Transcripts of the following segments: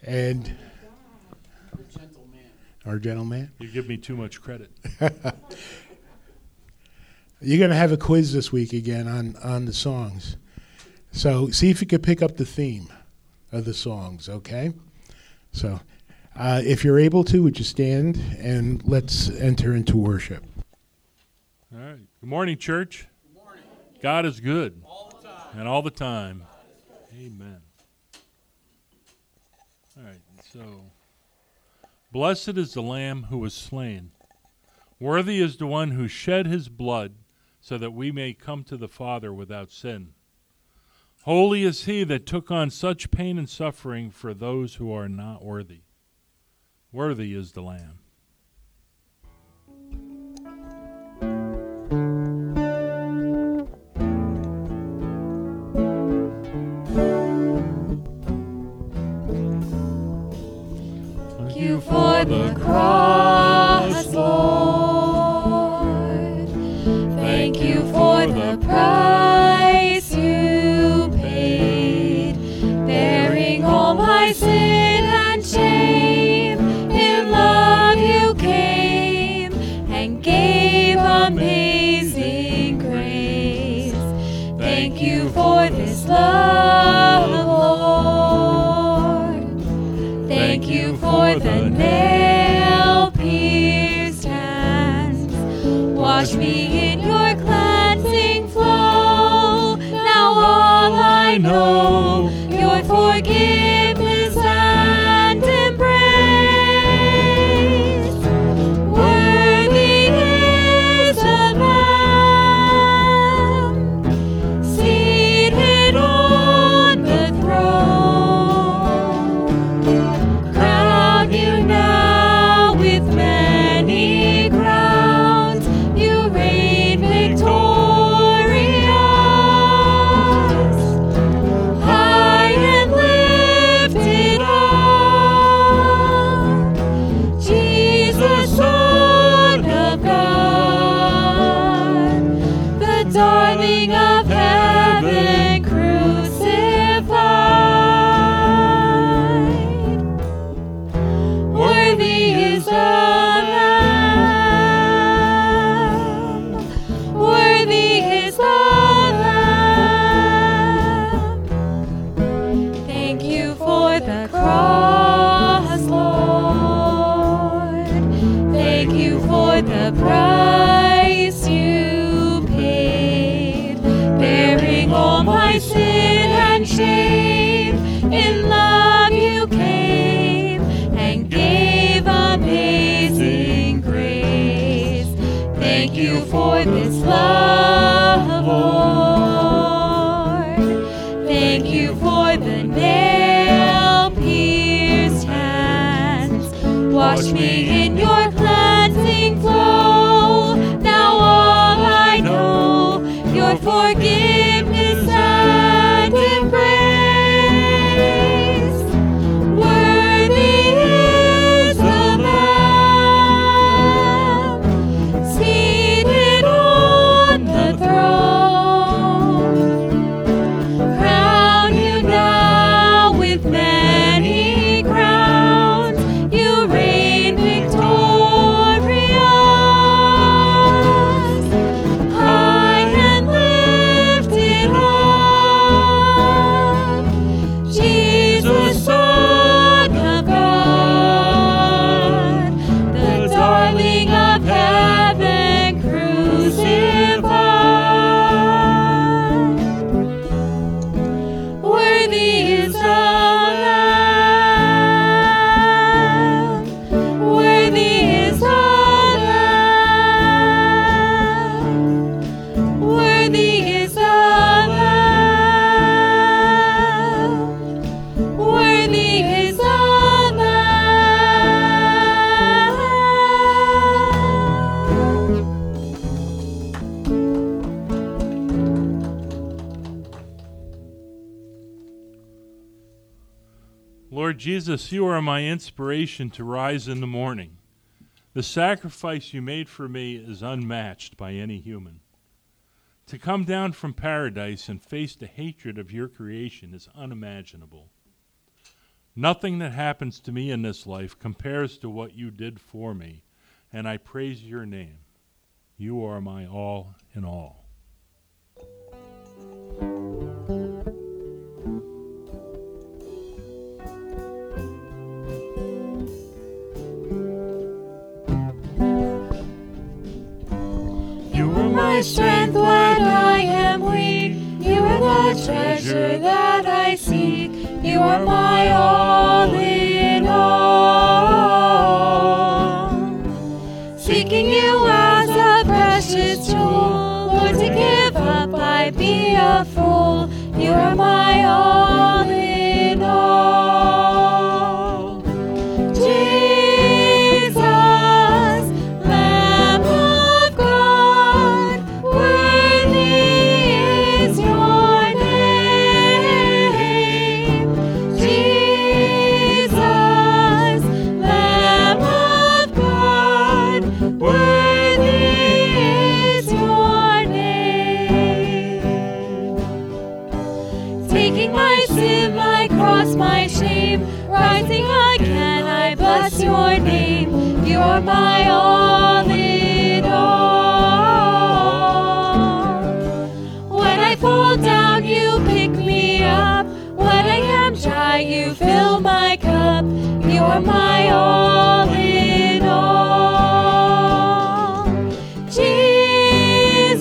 And our gentleman. You give me too much credit. You're going to have a quiz this week again on the songs. So see if you can pick up the theme of the songs, okay? So if you're able to, would you stand and let's enter into worship. All right. Good morning, church. Good morning. God is good. All the time. And all the time. Amen. All right. So, blessed is the Lamb who was slain. Worthy is the one who shed his blood so that we may come to the Father without sin. Holy is he that took on such pain and suffering for those who are not worthy. Worthy is the Lamb. Thank you for the cross, Lord. Thank you for the price you paid, bearing all my sin and shame. In love you came and gave amazing grace. Thank you for this love, Lord. Thank you for the nail-pierced hands. Wash me in your cleansing flow. Now all I know, your forgiveness and embrace. Worthy is the Lamb, seated on the throne. Crown you now with many crowns. You reign victorious, high and lifted up. Jesus, Son of God, the darling of heaven crucified. Worthy is the Lamb. Worthy is the Lamb. Thank you for the cross, Lord. Thank you for the price you paid, bearing all my sin and shame. In love you came and gave amazing grace. Thank you for this love, Lord. Thank you for the nail-pierced hands. Wash me in your cleansing flow. Now all I know, your forgiveness and embrace. Worthy is the Lamb, seated on the throne. Crown you now with many crowns. You reign victorious, high and lifted up. Jesus, Son of God, the darling of heaven crucified. Worthy is the Lamb. Worthy is the Lamb. Worthy is the Lamb. Worthy is the Lamb. Lord Jesus, you are my inspiration to rise in the morning. The sacrifice you made for me is unmatched by any human. To come down from paradise and face the hatred of your creation is unimaginable. Nothing that happens to me in this life compares to what you did for me, and I praise your name. You are my all in all. You are my strength when I am weak. You are the treasure that I seek. You are my all in all. Seeking you as a precious jewel, Lord, to give up I'd be a fool. You are my all in all. Jesus, Lamb of God, worthy is your name. Jesus, Lamb of God, worthy is your name. Taking my sin, my cross, my shame, rising again, I bless your name. You are my all in all. When I fall down, you pick me up. When I am dry, you fill my cup. You are my all in all. Jesus,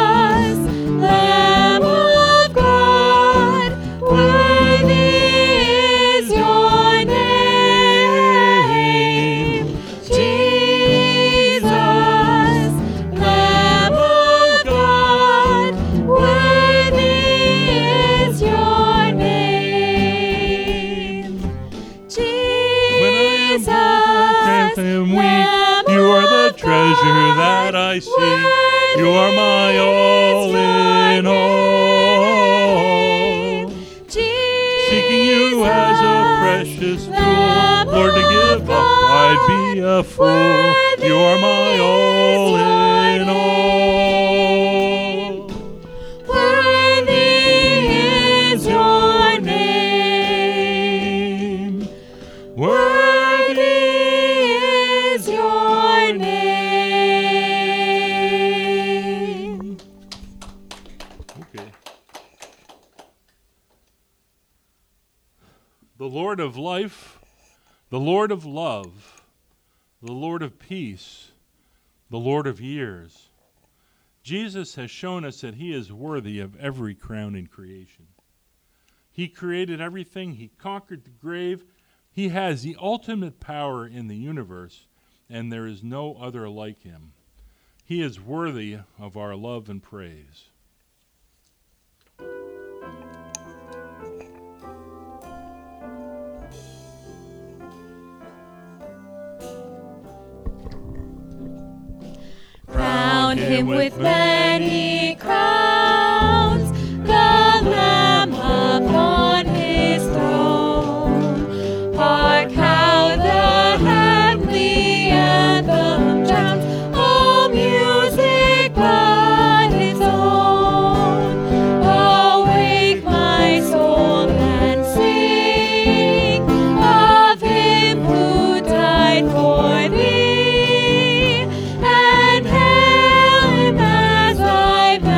Lamb of God, worthy is your name. Jesus, Lamb of God, worthy is your name. When I am Jesus, broken and weak, you are the treasure that I seek. You are my all in all. Seeking you as a precious jewel, Lord, to give up I'd be a fool. You are my all in all. Worthy is your name. Worthy is your name. Okay. The Lord of life, the Lord of love, the Lord of peace, the Lord of years. Jesus has shown us that he is worthy of every crown in creation. He created everything. He conquered the grave. He has the ultimate power in the universe, and there is no other like him. He is worthy of our love and praise. Crown him with many crowns, the Lamb upon his throne. Hark how the heavenly anthem drowns all music but his own. Awake my soul and sing of him who died for thee, and hail him as thy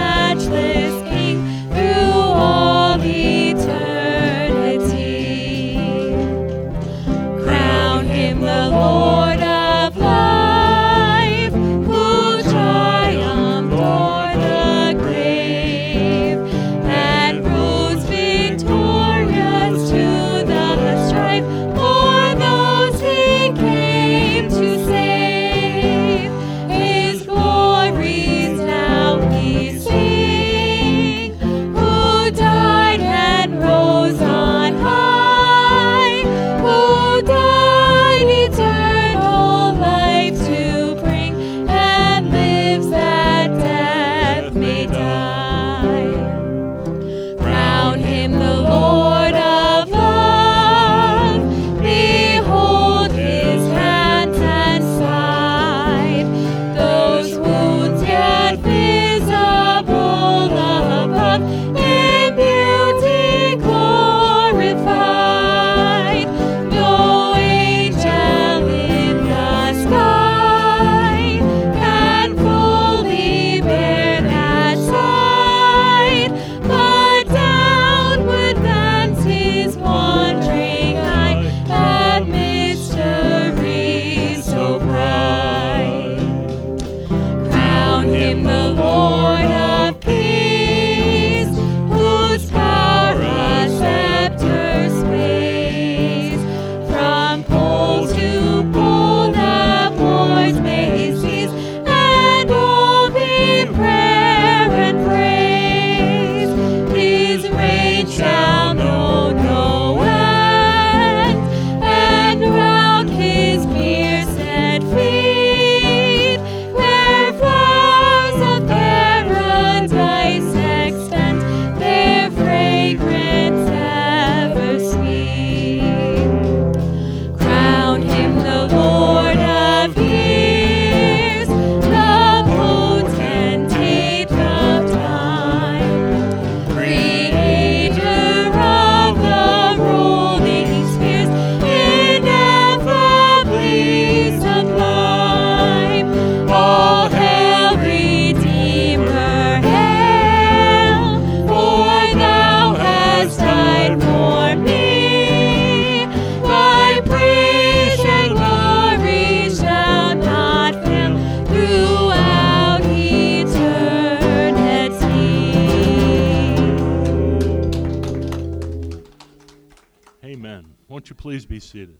Please be seated.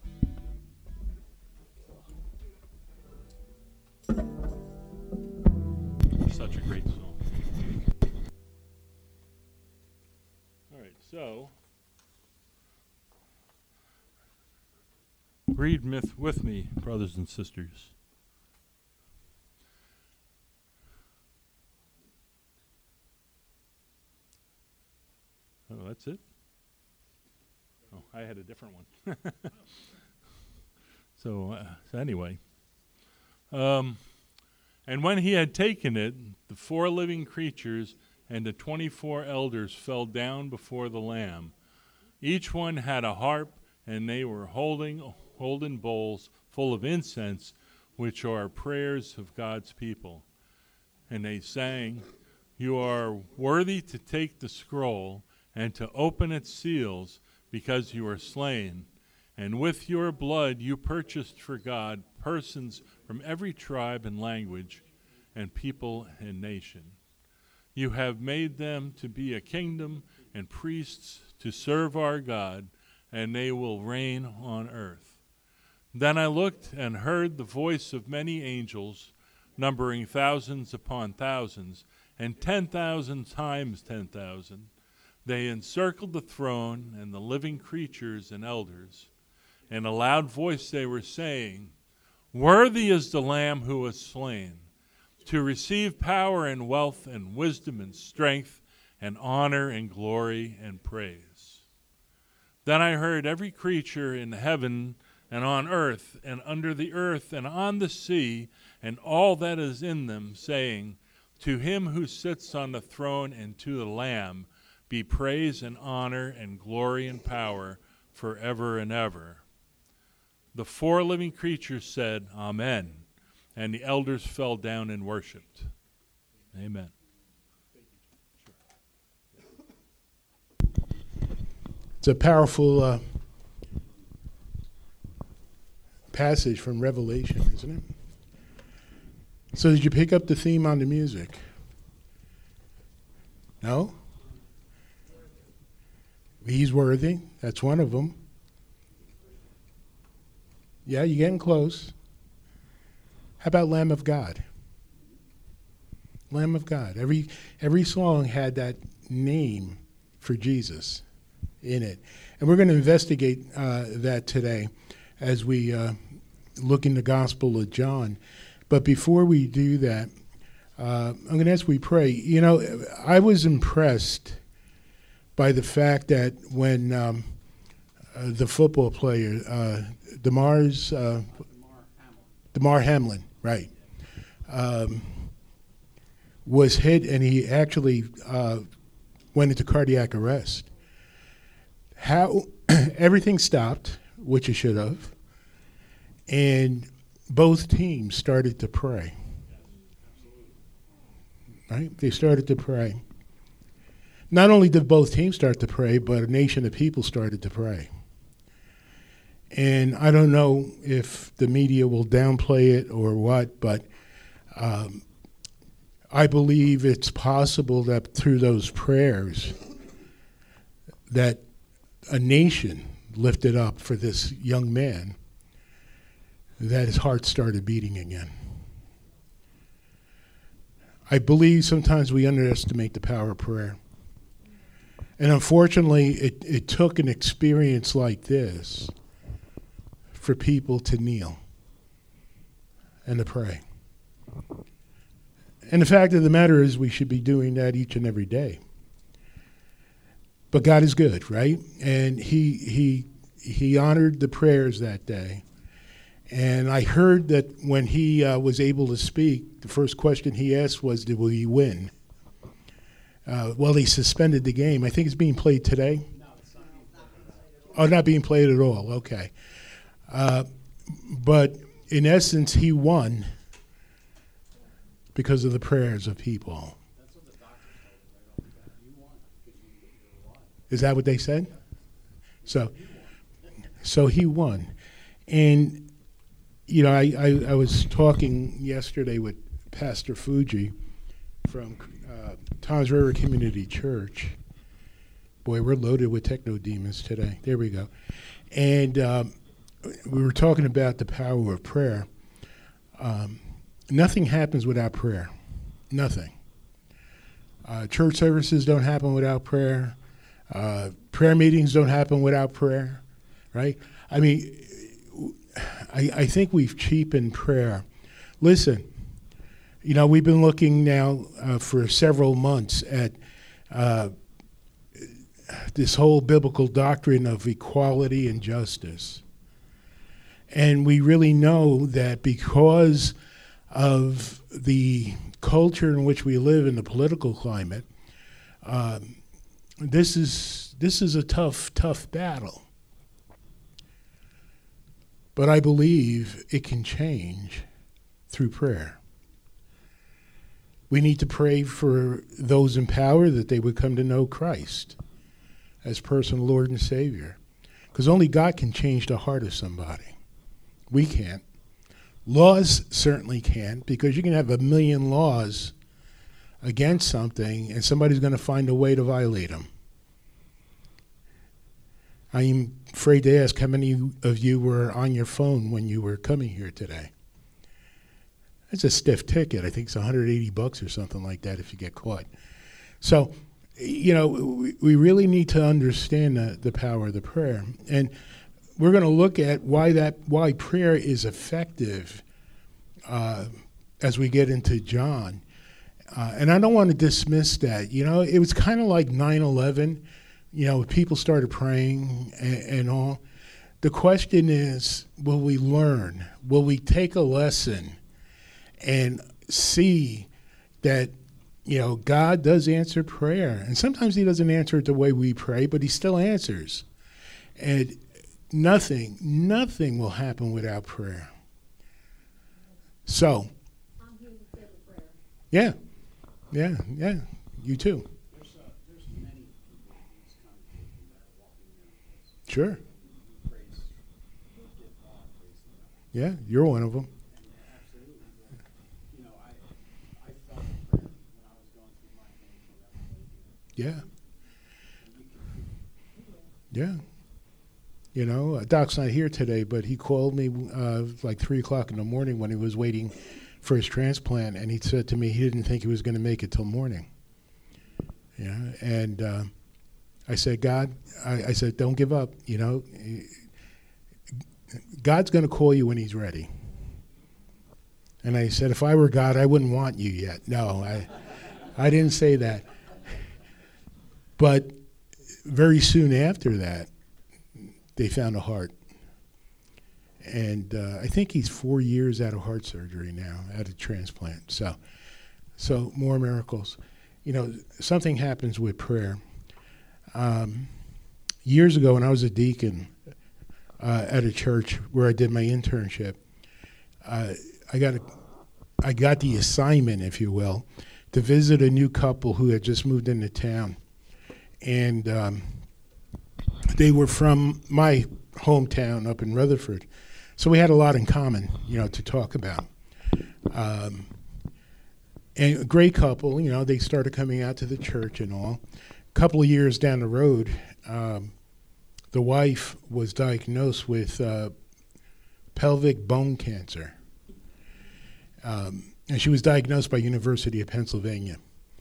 Such a great song. All right, so read myth with me, brothers and sisters. Oh, that's it? Oh, I had a different one. So anyway. And when he had taken it, the 4 living creatures and the 24 elders fell down before the Lamb. Each one had a harp, and they were holding bowls full of incense, which are prayers of God's people. And they sang, "You are worthy to take the scroll and to open its seals, because you are slain. And with your blood you purchased for God persons from every tribe and language and people and nation. You have made them to be a kingdom and priests to serve our God, and they will reign on earth." Then I looked and heard the voice of many angels, numbering thousands upon thousands, and 10,000 times 10,000. They encircled the throne and the living creatures and elders. In a loud voice they were saying, "Worthy is the Lamb who was slain, to receive power and wealth and wisdom and strength and honor and glory and praise." Then I heard every creature in heaven and on earth and under the earth and on the sea and all that is in them saying, "To him who sits on the throne and to the Lamb be praise and honor and glory and power forever and ever." The 4 living creatures said, "Amen," and the elders fell down and worshipped. Amen. It's a powerful passage from Revelation, isn't it? So did you pick up the theme on the music? No? He's worthy. That's one of them. Yeah, you're getting close. How about Lamb of God? Lamb of God. Every song had that name for Jesus in it. And we're going to investigate that today as we look in the Gospel of John. But before we do that, I'm going to ask we pray. You know, I was impressed by the fact that when the football player, Damar Hamlin, right, was hit and he actually went into cardiac arrest. How everything stopped, which it should have, and both teams started to pray. Right? They started to pray. Not only did both teams start to pray, but a nation of people started to pray. And I don't know if the media will downplay it or what, but I believe it's possible that through those prayers that a nation lifted up for this young man, that his heart started beating again. I believe sometimes we underestimate the power of prayer. And unfortunately, it took an experience like this for people to kneel and to pray. And the fact of the matter is we should be doing that each and every day. But God is good, right? And he honored the prayers that day. And I heard that when he was able to speak, the first question he asked was, will he win? Well, he suspended the game. I think it's being played today. No, it's not being played. Oh, not being played at all. Okay. But in essence, he won because of the prayers of people. That's what the doctor told him. You won because you won. Is that what they said? So he won. And, you know, I was talking yesterday with Pastor Fuji from Toms River Community Church. Boy, we're loaded with techno demons today. There we go. And we were talking about the power of prayer. Nothing happens without prayer. Nothing. Church services don't happen without prayer. Prayer meetings don't happen without prayer, right? I mean, I think we've cheapened prayer. Listen, you know, we've been looking now for several months at this whole biblical doctrine of equality and justice. And we really know that because of the culture in which we live in the political climate, this is a tough battle. But I believe it can change through prayer. We need to pray for those in power that they would come to know Christ as personal Lord and Savior. Because only God can change the heart of somebody. We can't. Laws certainly can't, because you can have a million laws against something and somebody's going to find a way to violate them. I'm afraid to ask how many of you were on your phone when you were coming here today. It's a stiff ticket. I think it's $180 or something like that if you get caught. So, you know, we really need to understand the power of the prayer. And we're going to look at why prayer is effective as we get into John. And I don't want to dismiss that. You know, it was kind of like 9/11. You know, people started praying and all. The question is, will we learn? Will we take a lesson and see that, you know, God does answer prayer? And sometimes he doesn't answer it the way we pray, but he still answers. And nothing will happen without prayer. So, I'm here to say a prayer. yeah, you too. There's many people in this congregation that are walking miracles. Sure. You give God praise to God. Yeah, you're one of them. And absolutely. You know, I felt the prayer when I was going through my thing. Yeah. Yeah. You know, Doc's not here today, but he called me like 3 o'clock in the morning when he was waiting for his transplant, and he said to me he didn't think he was going to make it till morning. Yeah, and I said, God, I said, don't give up. You know, God's going to call you when he's ready. And I said, if I were God, I wouldn't want you yet. No, I didn't say that. But very soon after that, they found a heart. And I think he's 4 years out of heart surgery now, out of transplant. So more miracles. You know, something happens with prayer. Years ago, when I was a deacon at a church where I did my internship, I got the assignment, if you will, to visit a new couple who had just moved into town. And they were from my hometown up in Rutherford. So we had a lot in common, you know, to talk about. And a great couple, you know, they started coming out to the church and all. A couple of years down the road, the wife was diagnosed with pelvic bone cancer. And she was diagnosed by University of Pennsylvania.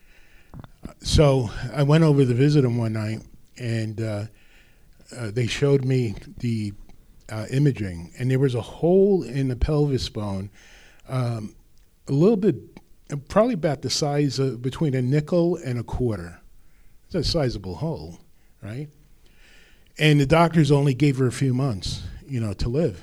So I went over to visit them one night, and they showed me the imaging, and there was a hole in the pelvis bone, a little bit, probably about the size of between a nickel and a quarter. It's a sizable hole, right? And the doctors only gave her a few months, you know, to live.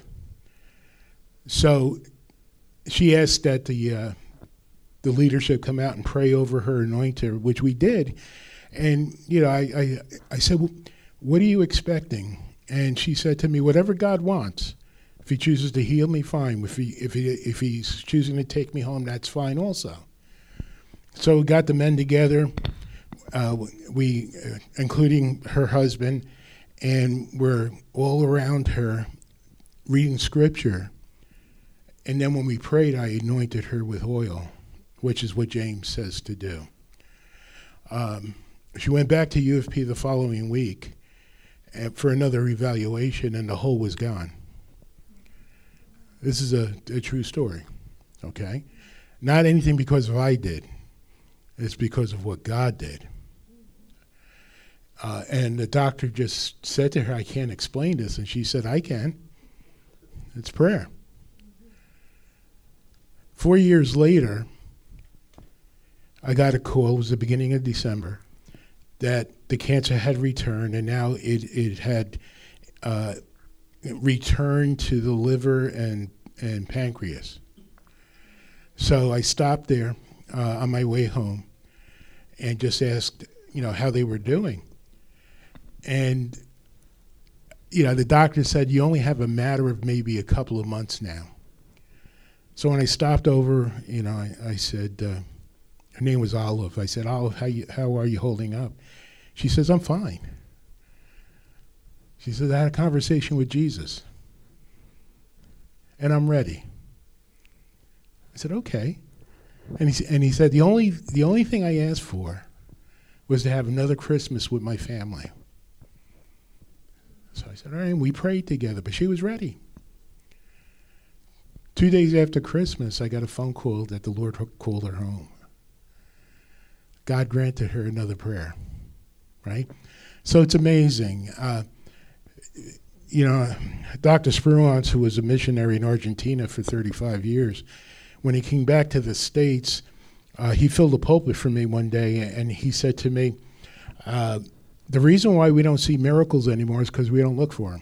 So she asked that the leadership come out and pray over her, anoint her, which we did. And, you know, I said, well, what are you expecting? And she said to me, whatever God wants. If he chooses to heal me, fine. If he's choosing to take me home, that's fine also. So we got the men together, we, including her husband, and we're all around her reading scripture. And then when we prayed, I anointed her with oil, which is what James says to do. She went back to U of P the following week, for another evaluation, and the hole was gone. This is a true story, okay? Not anything because of what I did. It's because of what God did. And the doctor just said to her, I can't explain this. And she said, I can. It's prayer. 4 years later, I got a call, it was the beginning of December, that the cancer had returned, and now it had returned to the liver and pancreas. So I stopped there on my way home and just asked, how they were doing. And, the doctor said, you only have a matter of maybe a couple of months now. So when I stopped over, I said, her name was Olive. I said, Olive, how are you holding up? She says, I'm fine. She says, I had a conversation with Jesus, and I'm ready. I said, okay. And he said, the only thing I asked for was to have another Christmas with my family. So I said, all right, and we prayed together, but she was ready. 2 days after Christmas, I got a phone call that the Lord called her home. God granted her another prayer, right? So it's amazing. Dr. Spruance, who was a missionary in Argentina for 35 years, when he came back to the States, he filled the pulpit for me one day, and he said to me, the reason why we don't see miracles anymore is because we don't look for them.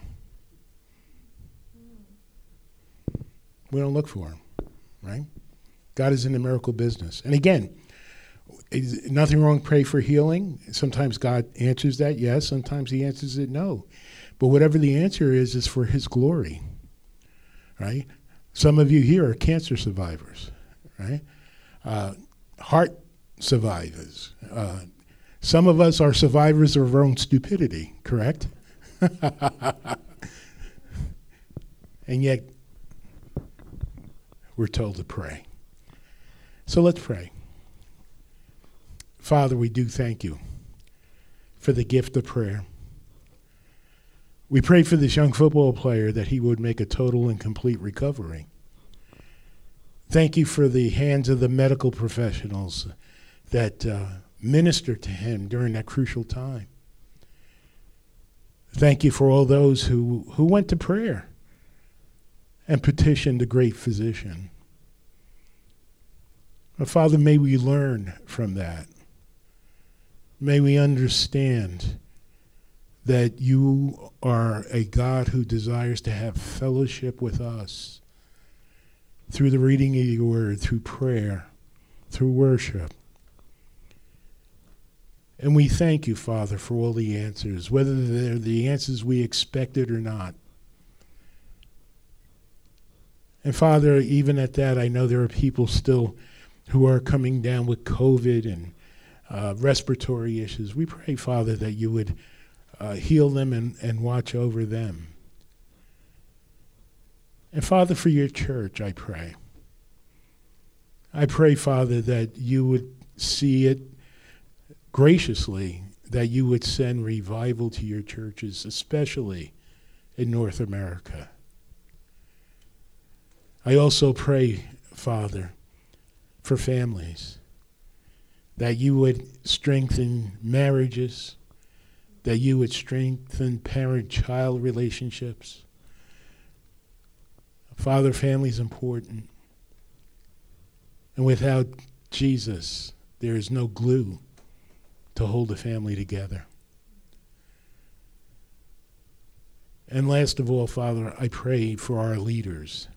We don't look for them, right? God is in the miracle business. And again, nothing wrong, pray for healing. Sometimes God answers that, yes. Sometimes he answers it, no. But whatever the answer is for his glory, right? Some of you here are cancer survivors, right? Heart survivors. Some of us are survivors of our own stupidity, correct? And yet, we're told to pray. So let's pray. Father, we do thank you for the gift of prayer. We pray for this young football player that he would make a total and complete recovery. Thank you for the hands of the medical professionals that ministered to him during that crucial time. Thank you for all those who went to prayer and petitioned the great physician. But Father, may we learn from that. May we understand that you are a God who desires to have fellowship with us through the reading of your word, through prayer, through worship. And we thank you, Father, for all the answers, whether they're the answers we expected or not. And Father, even at that, I know there are people still who are coming down with COVID and respiratory issues. We pray, Father, that you would heal them and watch over them. And Father, for your church, I pray. I pray, Father, that you would see it graciously, that you would send revival to your churches, especially in North America. I also pray, Father, for families, that you would strengthen marriages, that you would strengthen parent-child relationships. Father, family is important. And without Jesus, there is no glue to hold a family together. And last of all, Father, I pray for our leaders.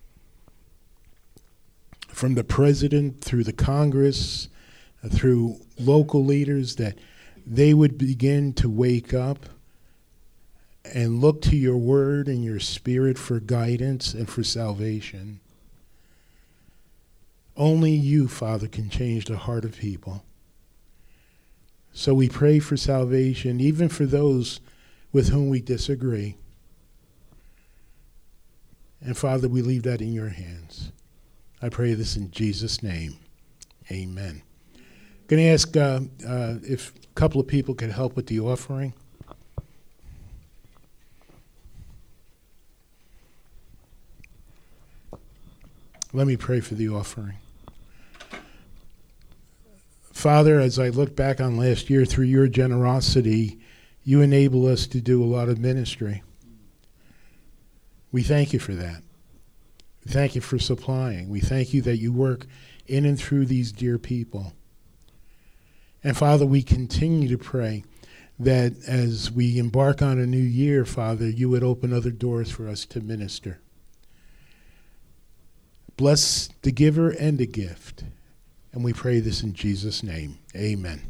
From the president through the Congress, through local leaders, that they would begin to wake up and look to your word and your spirit for guidance and for salvation. Only you, Father, can change the heart of people. So we pray for salvation, even for those with whom we disagree. And Father, we leave that in your hands. I pray this in Jesus' name. Amen. Going to ask if a couple of people could help with the offering. Let me pray for the offering. Father, as I look back on last year, through your generosity, you enable us to do a lot of ministry. We thank you for that. We thank you for supplying. We thank you that you work in and through these dear people. And Father, we continue to pray that as we embark on a new year, Father, you would open other doors for us to minister. Bless the giver and the gift. And we pray this in Jesus' name. Amen.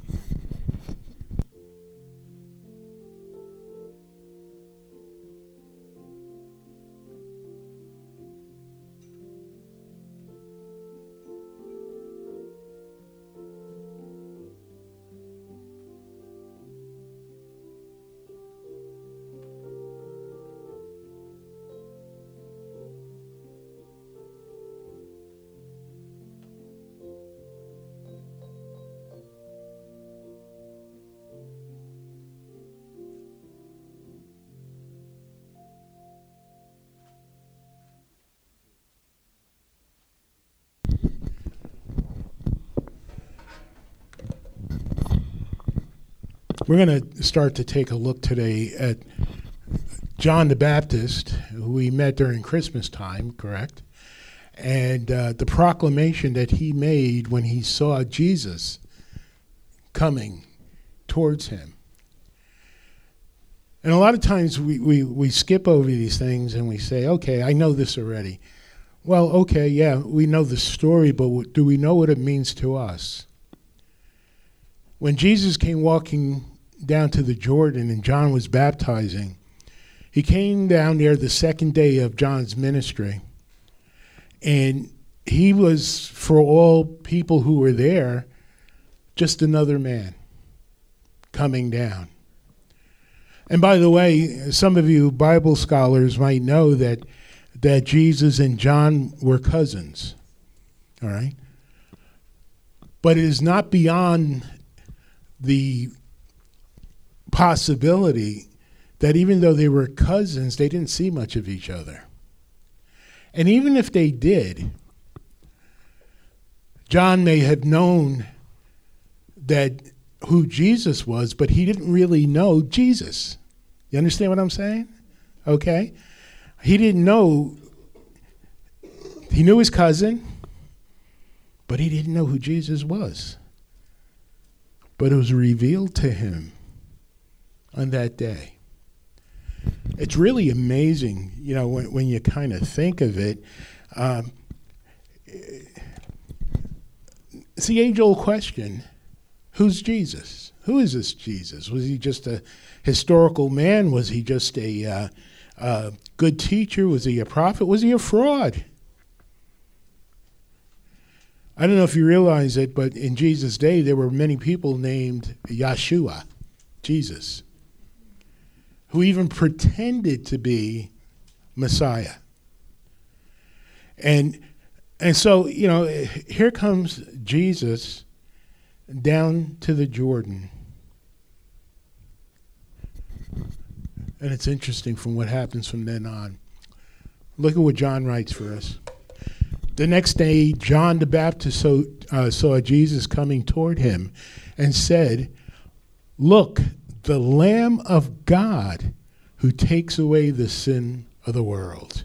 We're going to start to take a look today at John the Baptist, who we met during Christmas time, correct? And the proclamation that he made when he saw Jesus coming towards him. And a lot of times we skip over these things and we say, okay, I know this already. Well, okay, yeah, we know the story, but do we know what it means to us? When Jesus came walking down to the Jordan and John was baptizing, he came down there the second day of John's ministry, and he was, for all people who were there, just another man coming down. And by the way, some of you Bible scholars might know that Jesus and John were cousins, all right? But it is not beyond the possibility that even though they were cousins, they didn't see much of each other. And even if they did, John may have known that who Jesus was, but he didn't really know Jesus. You understand what I'm saying? Okay? He didn't know. He knew his cousin, but he didn't know who Jesus was. But it was revealed to him on that day. It's really amazing, you know, when you kind of think of it. It's the age-old question, who's Jesus? Who is this Jesus? Was he just a historical man? Was he just a good teacher? Was he a prophet? Was he a fraud? I don't know if you realize it, but in Jesus' day, there were many people named Yeshua, Jesus, who even pretended to be Messiah. And so, you know, here comes Jesus down to the Jordan. And it's interesting from what happens from then on. Look at what John writes for us. The next day, John the Baptist saw Jesus coming toward him and said, "Look, the Lamb of God who takes away the sin of the world."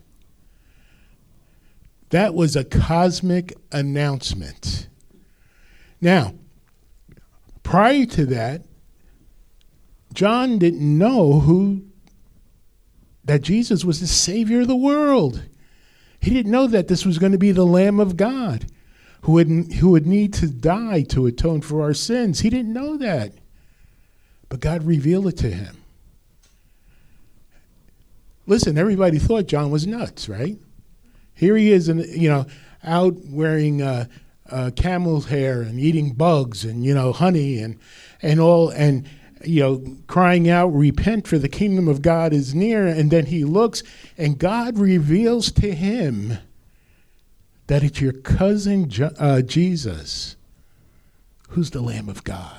That was a cosmic announcement. Now, prior to that, John didn't know that Jesus was the Savior of the world. He didn't know that this was going to be the Lamb of God who would need to die to atone for our sins. He didn't know that. But God revealed it to him. Listen, everybody thought John was nuts, right? Here he is, out wearing camel's hair and eating bugs and, honey and all, and, crying out, "Repent, for the kingdom of God is near." And then he looks, and God reveals to him that it's your cousin Jesus who's the Lamb of God.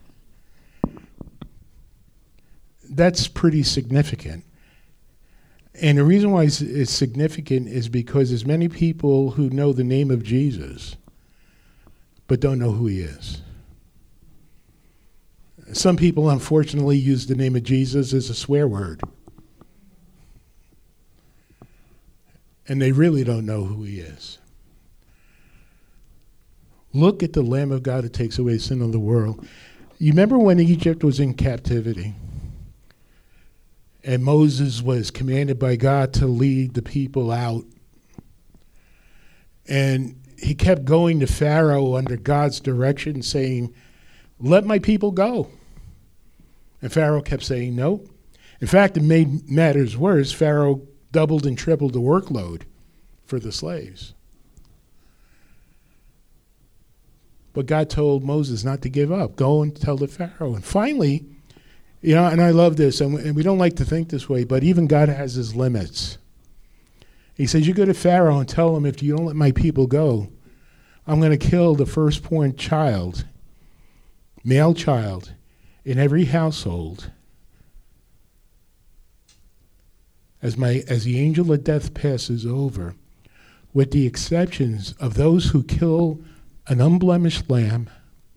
That's pretty significant. And the reason why it's significant is because there's many people who know the name of Jesus, but don't know who he is. Some people, unfortunately, use the name of Jesus as a swear word. And they really don't know who he is. Look at the Lamb of God that takes away the sin of the world. You remember when Egypt was in captivity? And Moses was commanded by God to lead the people out. And he kept going to Pharaoh under God's direction, saying, "Let my people go." And Pharaoh kept saying no. In fact, it made matters worse. Pharaoh doubled and tripled the workload for the slaves. But God told Moses not to give up. Go and tell the Pharaoh. And finally, and I love this, and we don't like to think this way, but even God has his limits. He says, you go to Pharaoh and tell him, if you don't let my people go, I'm going to kill the firstborn child, male child, in every household as the angel of death passes over, with the exceptions of those who kill an unblemished lamb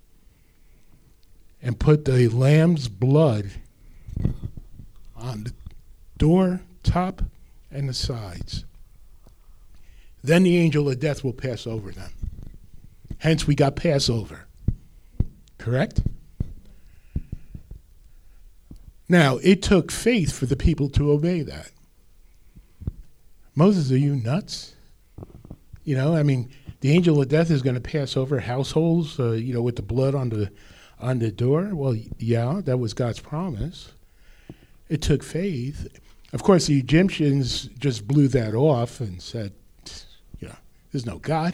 and put the lamb's blood on the door, top, and the sides. Then the angel of death will pass over them. Hence, we got Passover. Correct? Now, it took faith for the people to obey that. Moses, are you nuts? The angel of death is going to pass over households, with the blood on the door. Well, yeah, that was God's promise. It took faith. Of course, the Egyptians just blew that off and said, there's no God.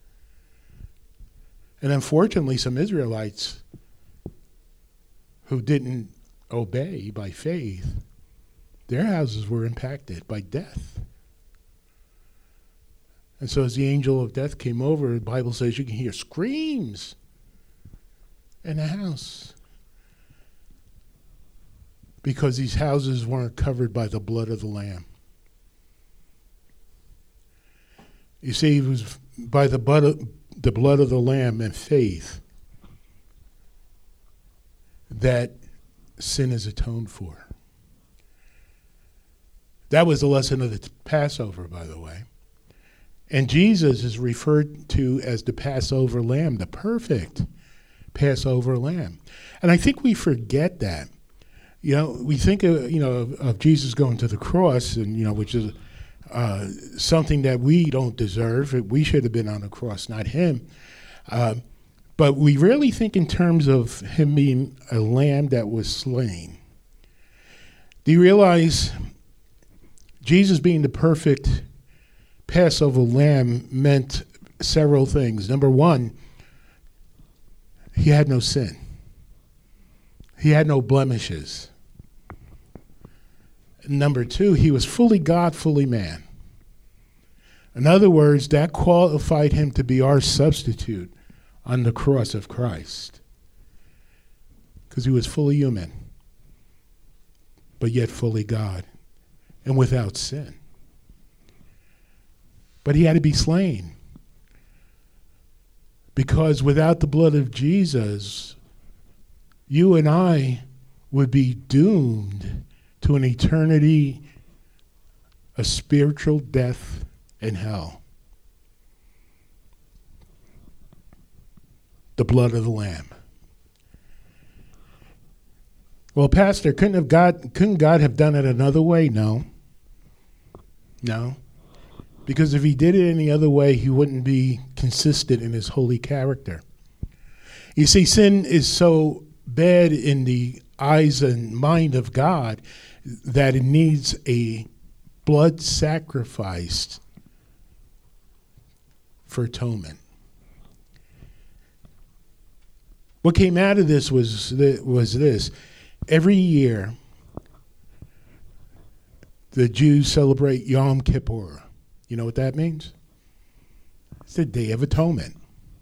And unfortunately, some Israelites who didn't obey by faith, their houses were impacted by death. And so as the angel of death came over, the Bible says you can hear screams in the house because these houses weren't covered by the blood of the Lamb. You see, it was by the blood of the Lamb and faith that sin is atoned for. That was the lesson of the Passover, by the way. And Jesus is referred to as the Passover Lamb, the perfect Passover Lamb. And I think we forget that. We think of Jesus going to the cross, and which is something that we don't deserve. We should have been on the cross, not him. But we really think in terms of him being a lamb that was slain. Do you realize Jesus being the perfect Passover lamb meant several things? Number one, he had no sin. He had no blemishes. Number two, he was fully God, fully man. In other words, that qualified him to be our substitute on the cross of Christ, because he was fully human, but yet fully God, and without sin. But he had to be slain, because without the blood of Jesus, you and I would be doomed to an eternity of spiritual death and hell. The blood of the Lamb. Well, Pastor, couldn't God have done it another way? No. Because if he did it any other way, he wouldn't be consistent in his holy character. You see, sin is so bad in the eyes and mind of God that it needs a blood sacrifice for atonement. What came out of this was this. Every year, the Jews celebrate Yom Kippur. You know what that means? It's the Day of Atonement.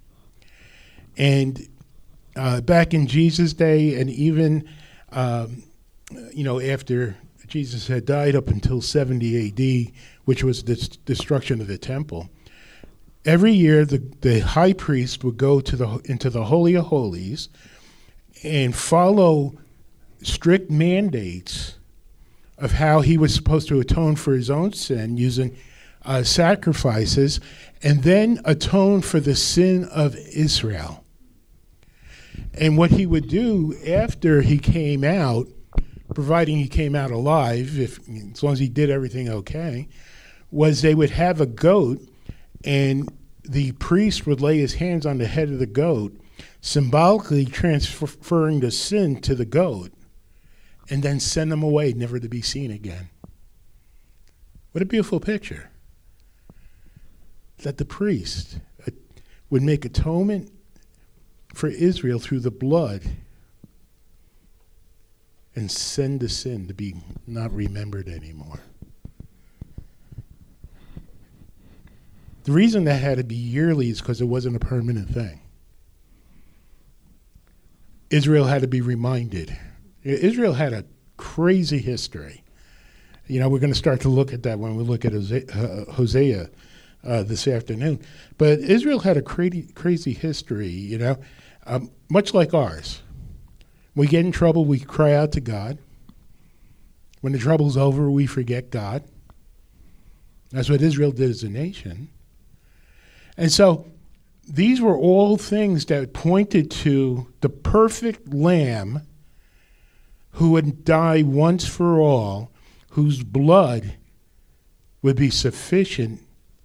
And back in Jesus' day, and even after Jesus had died up until 70 AD, which was the destruction of the temple. Every year, the high priest would go into the Holy of Holies and follow strict mandates of how he was supposed to atone for his own sin using sacrifices, and then atone for the sin of Israel. And what he would do after he came out, providing he came out alive, as long as he did everything okay, was they would have a goat, and the priest would lay his hands on the head of the goat, symbolically transferring the sin to the goat, and then send them away, never to be seen again. What a beautiful picture. That the priest would make atonement for Israel through the blood and send the sin to be not remembered anymore. The reason that had to be yearly is because it wasn't a permanent thing. Israel had to be reminded. Israel had a crazy history. You know, we're going to start to look at that when we look at Hosea this afternoon. But Israel had a crazy history, you know, much like ours. We get in trouble, we cry out to God. When the trouble's over, we forget God. That's what Israel did as a nation. And so these were all things that pointed to the perfect Lamb who would die once for all, whose blood would be sufficient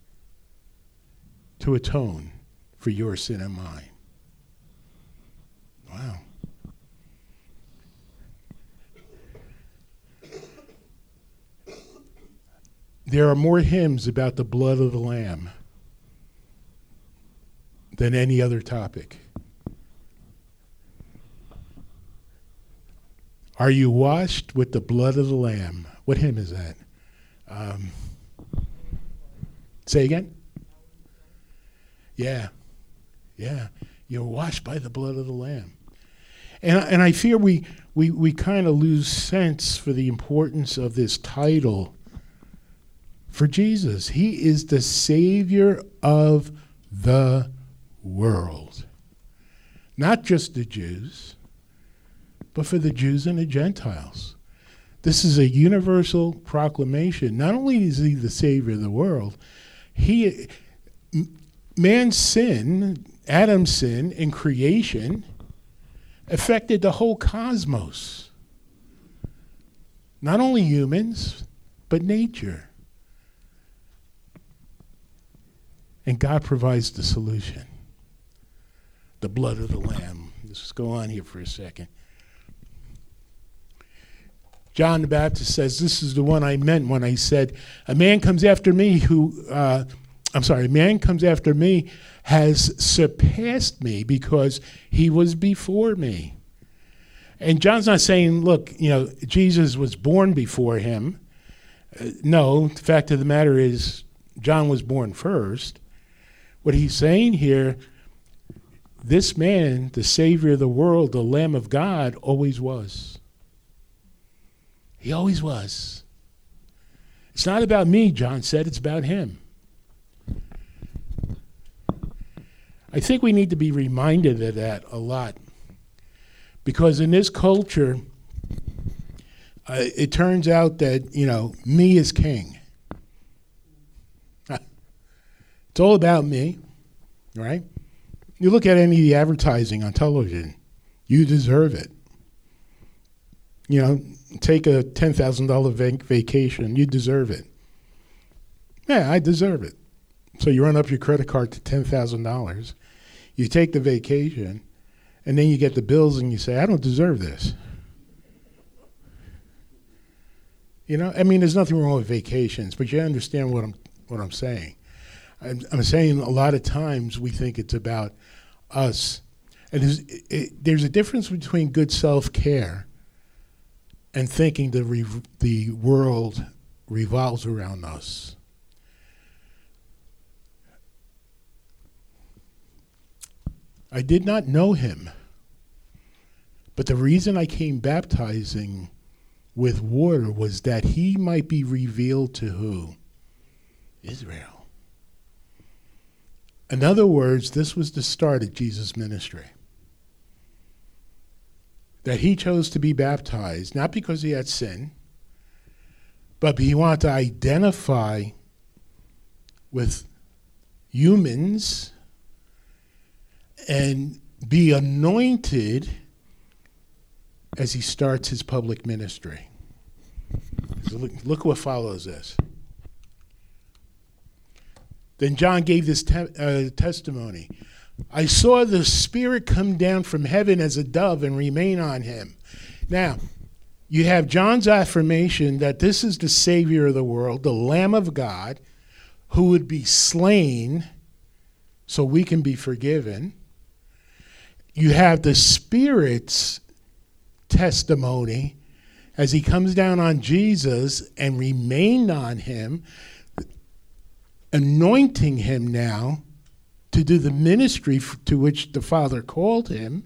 to atone for your sin and mine. Wow. There are more hymns about the blood of the Lamb than any other topic. Are you washed with the blood of the Lamb? What hymn is that? Say again? Yeah. You're washed by the blood of the Lamb. And I fear we kind of lose sense for the importance of this title for Jesus. He is the Savior of the world. Not just the Jews, but for the Jews and the Gentiles. This is a universal proclamation. Not only is he the Savior of the world, man's sin, Adam's sin in creation, affected the whole cosmos. Not only humans, but nature. And God provides the solution. The blood of the Lamb. Let's just go on here for a second. John the Baptist says, this is the one I meant when I said, a man comes after me has surpassed me because he was before me. And John's not saying, look, Jesus was born before him. No, the fact of the matter is, John was born first. What he's saying here, this man, the Savior of the world, the Lamb of God, always was. He always was. It's not about me, John said, it's about him. I think we need to be reminded of that a lot. Because in this culture, it turns out that, me is king. It's all about me, right? You look at any of the advertising on television, you deserve it. Take a $10,000 vacation, you deserve it. Yeah, I deserve it. So you run up your credit card to $10,000, you take the vacation, and then you get the bills and you say, I don't deserve this. There's nothing wrong with vacations, but you understand what I'm saying. I'm saying a lot of times we think it's about us. And there's a difference between good self-care and thinking the world revolves around us. I did not know him, but the reason I came baptizing with water was that he might be revealed to who? Israel. In other words, this was the start of Jesus' ministry. That he chose to be baptized, not because he had sin, but he wanted to identify with humans and be anointed as he starts his public ministry. So look what follows this. Then John gave this testimony. I saw the Spirit come down from heaven as a dove and remain on him. Now, you have John's affirmation that this is the Savior of the world, the Lamb of God, who would be slain so we can be forgiven. You have the Spirit's testimony as he comes down on Jesus and remained on him, anointing him now to do the ministry to which the Father called him.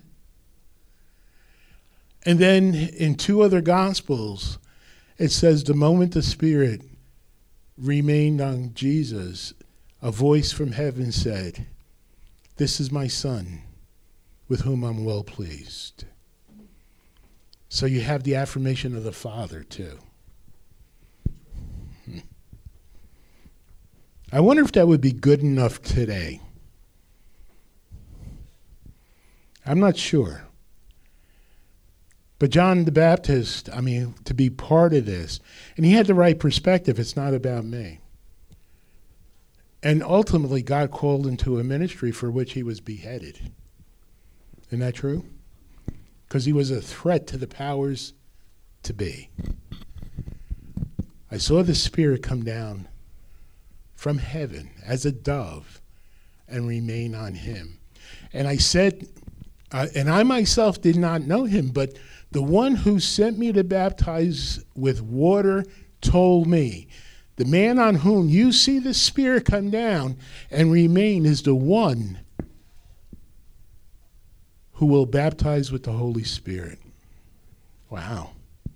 And then in two other Gospels, it says the moment the Spirit remained on Jesus, a voice from heaven said, "This is my Son, with whom I'm well pleased." So you have the affirmation of the Father, too. I wonder if that would be good enough today. I'm not sure. But John the Baptist, to be part of this, and he had the right perspective. It's not about me. And ultimately, God called into a ministry for which he was beheaded. Isn't that true? Because he was a threat to the powers to be. I saw the Spirit come down from heaven as a dove and remain on him. And I said, and I myself did not know him, but the one who sent me to baptize with water told me, the man on whom you see the Spirit come down and remain is the one who will baptize with the Holy Spirit. Wow.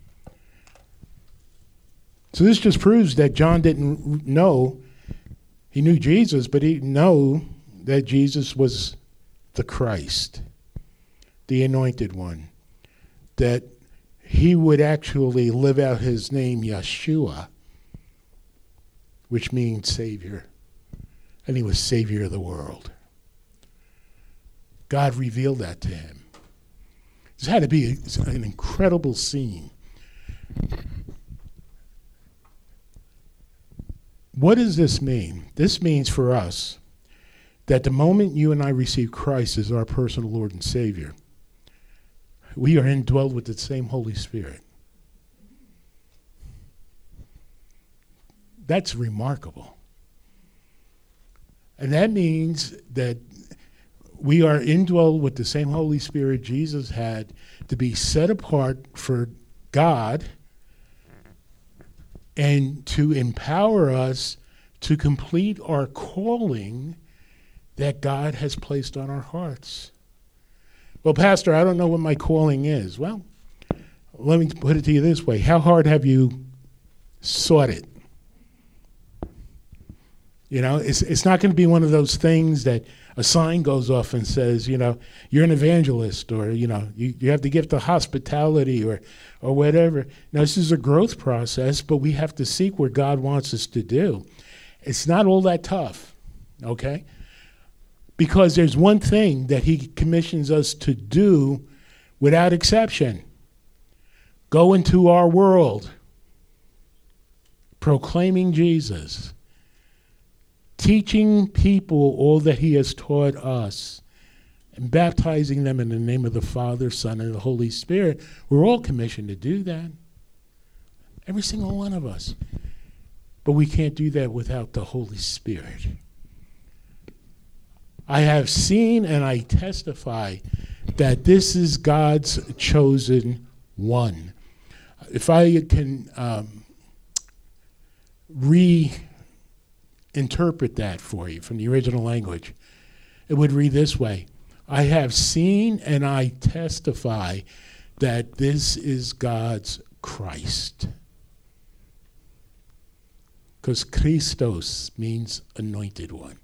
So this just proves that John didn't know. He knew Jesus, but he didn't know that Jesus was the Christ, the anointed one, that he would actually live out his name, Yeshua, which means Savior, and he was Savior of the world. God revealed that to him. This had to be an incredible scene. What does this mean? This means for us that the moment you and I receive Christ as our personal Lord and Savior, we are indwelled with the same Holy Spirit. That's remarkable. And that means that we are indwelled with the same Holy Spirit Jesus had to be set apart for God and to empower us to complete our calling that God has placed on our hearts. Well, Pastor, I don't know what my calling is. Well, let me put it to you this way. How hard have you sought it? You know, it's not going to be one of those things that a sign goes off and says, you know, you're an evangelist, or, you know, you have the gift of hospitality or whatever. Now, this is a growth process, but we have to seek where God wants us to do. It's not all that tough, okay? Because there's one thing that he commissions us to do without exception. Go into our world, proclaiming Jesus, teaching people all that he has taught us, and baptizing them in the name of the Father, Son, and the Holy Spirit. We're all commissioned to do that. Every single one of us. But we can't do that without the Holy Spirit. I have seen and I testify that this is God's chosen one. If I can reinterpret that for you from the original language, it would read this way. I have seen and I testify that this is God's Christ. Because Christos means anointed one.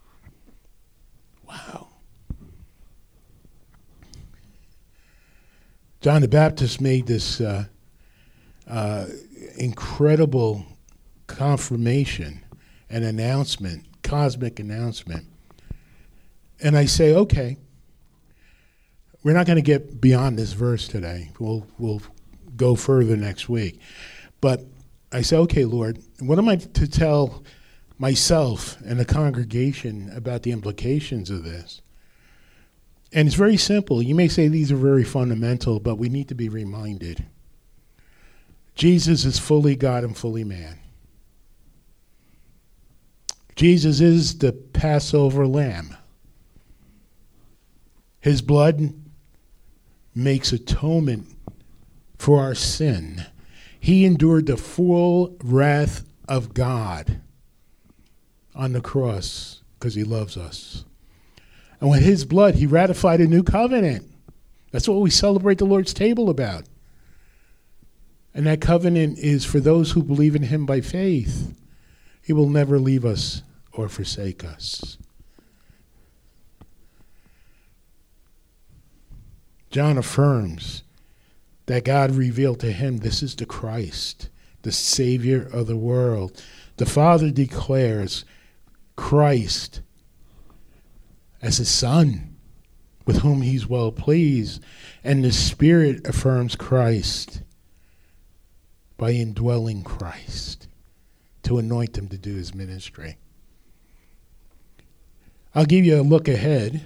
Wow. John the Baptist made this incredible confirmation and announcement, cosmic announcement. And I say, okay, we're not going to get beyond this verse today. We'll go further next week. But I say, okay, Lord, what am I to tell myself and the congregation about the implications of this? And it's very simple. You may say these are very fundamental, but we need to be reminded. Jesus is fully God and fully man. Jesus is the Passover lamb. His blood makes atonement for our sin. He endured the full wrath of God on the cross because he loves us. And with his blood, he ratified a new covenant. That's what we celebrate the Lord's table about. And that covenant is for those who believe in him by faith. He will never leave us or forsake us. John affirms that God revealed to him, this is the Christ, the Savior of the world. The Father declares Christ as his Son, with whom he's well pleased. And the Spirit affirms Christ by indwelling Christ to anoint him to do his ministry. I'll give you a look ahead.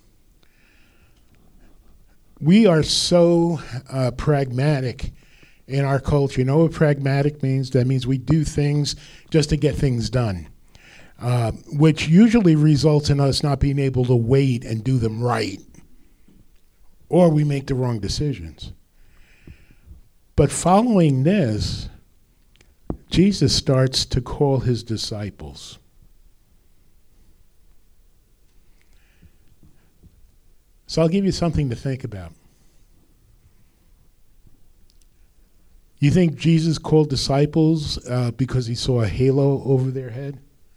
We are so pragmatic in our culture. You know what pragmatic means? That means we do things just to get things done, which usually results in us not being able to wait and do them right, or we make the wrong decisions. But following this, Jesus starts to call his disciples. So I'll give you something to think about. You think Jesus called disciples because he saw a halo over their head?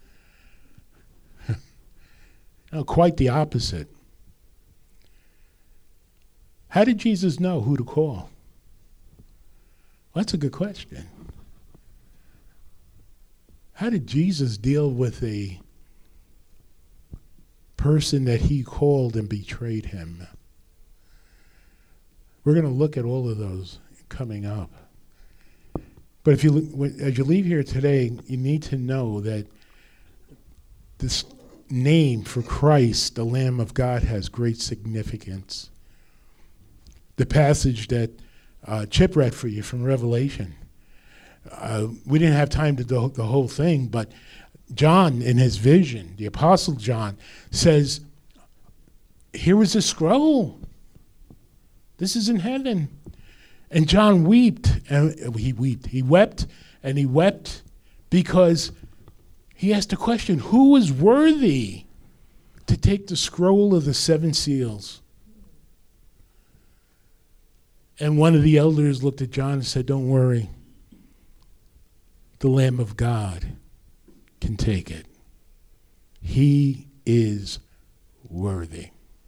No, quite the opposite. How did Jesus know who to call? Well, that's a good question. How did Jesus deal with a person that he called and betrayed him? We're going to look at all of those coming up. But if as you leave here today, you need to know that this name for Christ, the Lamb of God, has great significance. The passage that Chip read for you from Revelation, we didn't have time to do the whole thing, but John, in his vision, the Apostle John, says, here was a scroll. This is in heaven. And John wept, and he wept because he asked the question, who is worthy to take the scroll of the seven seals? And one of the elders looked at John and said, don't worry. The Lamb of God can take it. He is worthy.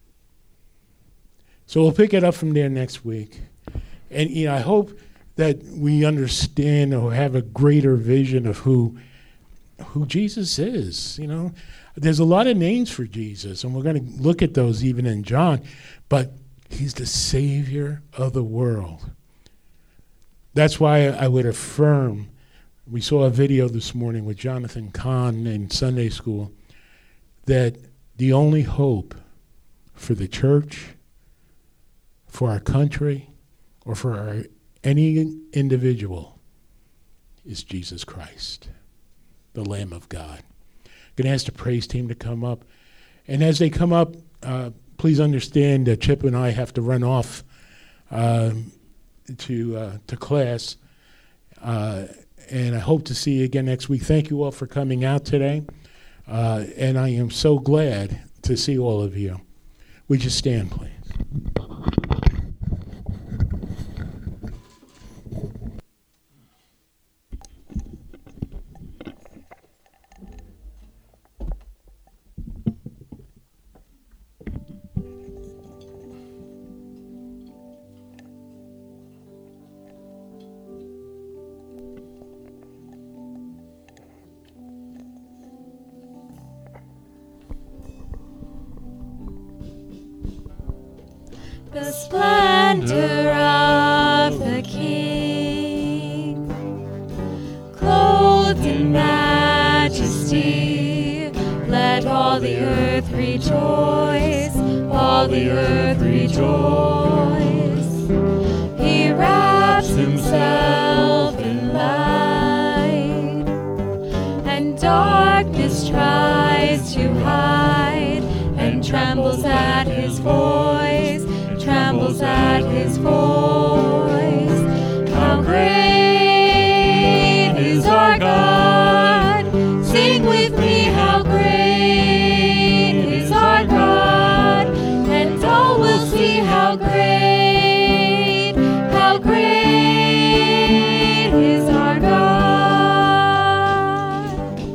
So we'll pick it up from there next week. And I hope that we understand or have a greater vision of who Jesus is. There's a lot of names for Jesus, and we're going to look at those even in John, but he's the Savior of the world. That's why I would affirm, we saw a video this morning with Jonathan Kahn in Sunday school, that the only hope for the church, for our country, or for any individual is Jesus Christ, the Lamb of God. I'm going to ask the praise team to come up. And as they come up, please understand that Chip and I have to run off to class. And I hope to see you again next week. Thank you all for coming out today. And I am so glad to see all of you. Would you stand, please? the splendor of the King, clothed in majesty. Let all the earth rejoice, all the earth rejoice. He wraps himself in light, and darkness tries to hide, and trembles at his voice, trembles at his voice. How great is our God! Sing with me, how great is our God! And all will see how great is our God.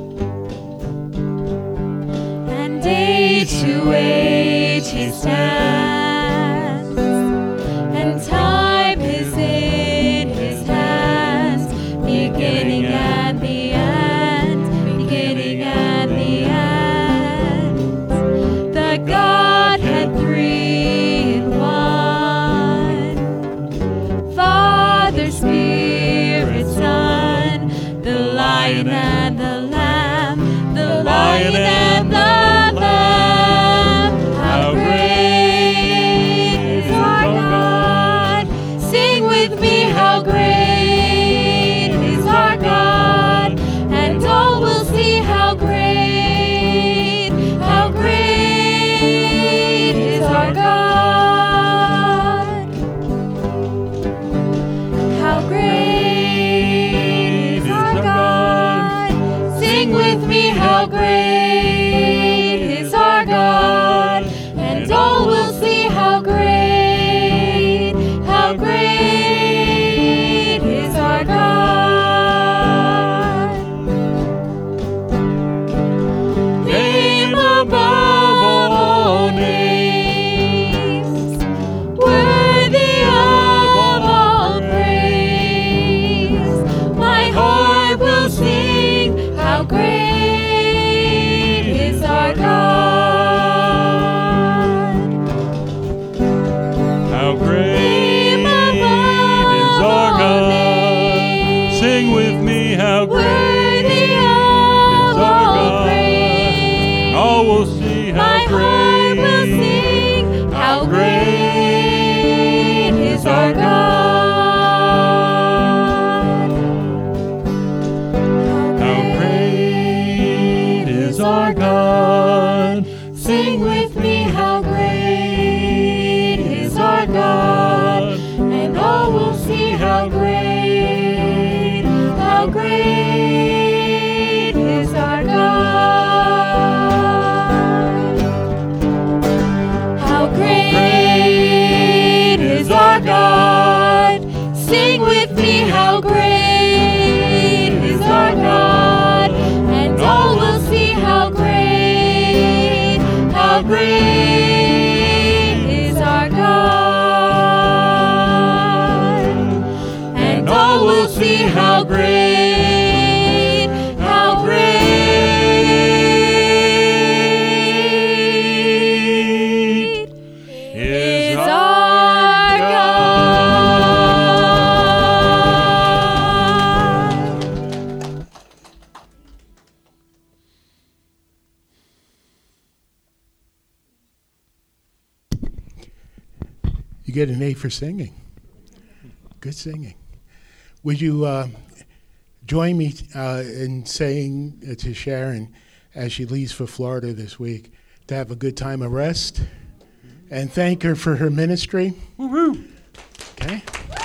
And age to age he stands, and time is in his hands, beginning and the end, beginning and the end. The Godhead three in one, Father, Spirit, Son, the Lion and the Lamb, the Lion and the Lamb. How great is our God! Sing with me, how great is our God! And all will see how great is our God! How great is our God! Sing with me, how great is our God! And all will see how great is our God. Name above all names, worthy of all praise. My heart will sing, how great is our God. How great Name is above our all God. names, Sing with me, how great worthy is of our all God. praise. All will see My how heart will great, sing, how great is our God. how great is our God. Sing with me, how great is our God. And all will see how great is our God. How great is our God. Sing with me, how great is our God. And all will see how great is our God. And all will see how great is our God. You get an A for singing. Good singing. Would you join me in saying to Sharon as she leaves for Florida this week to have a good time of rest and thank her for her ministry? Woo-hoo. Okay.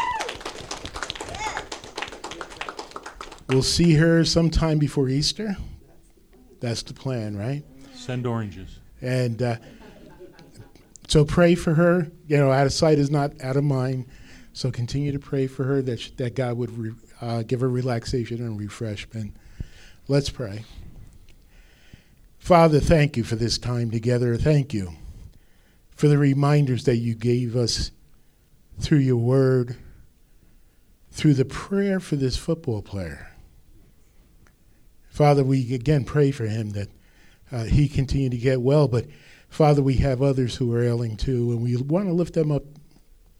We'll see her sometime before Easter. That's the plan, right? Send oranges. And so pray for her. You know, out of sight is not out of mind. So continue to pray for her that God would give her relaxation and refreshment. Let's pray. Father, thank you for this time together. Thank you for the reminders that you gave us through your word, through the prayer for this football player. Father, we again pray for him that he continue to get well. But Father, we have others who are ailing too, and we want to lift them up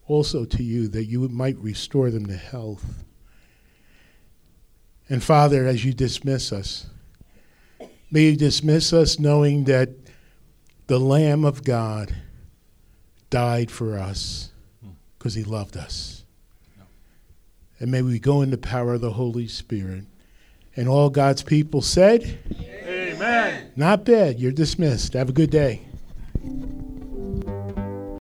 also to you, that you might restore them to health. And Father, as you dismiss us, may you dismiss us knowing that the Lamb of God died for us because he loved us. And may we go in the power of the Holy Spirit. And all God's people said, Amen. Not bad. You're dismissed. Have a good day.